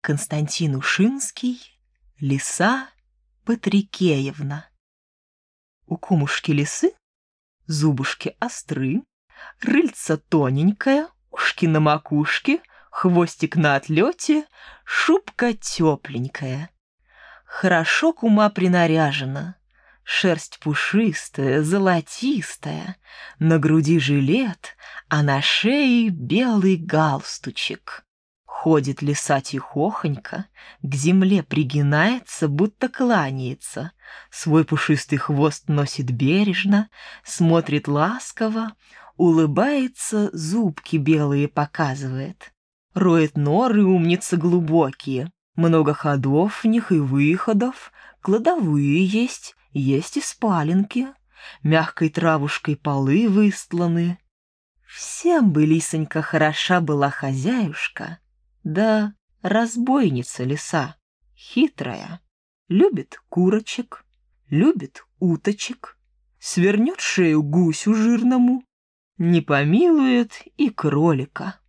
Константин Ушинский, Лиса Патрикеевна. У кумушки лисы зубушки остры, рыльца тоненькая, ушки на макушке, хвостик на отлете, шубка тепленькая. Хорошо кума принаряжена, шерсть пушистая, золотистая, на груди жилет, а на шее белый галстучек. Ходит лиса тихохонько, к земле пригинается, будто кланяется, свой пушистый хвост носит бережно, смотрит ласково, улыбается, зубки белые показывает. Роет норы, умница, глубокие, много ходов в них и выходов, кладовые есть и спаленки, мягкой травушкой полы выстланы. Всем бы, лисонька, хороша была хозяюшка, да разбойница лиса, хитрая, любит курочек, любит уточек, свернет шею гусю жирному, не помилует и кролика.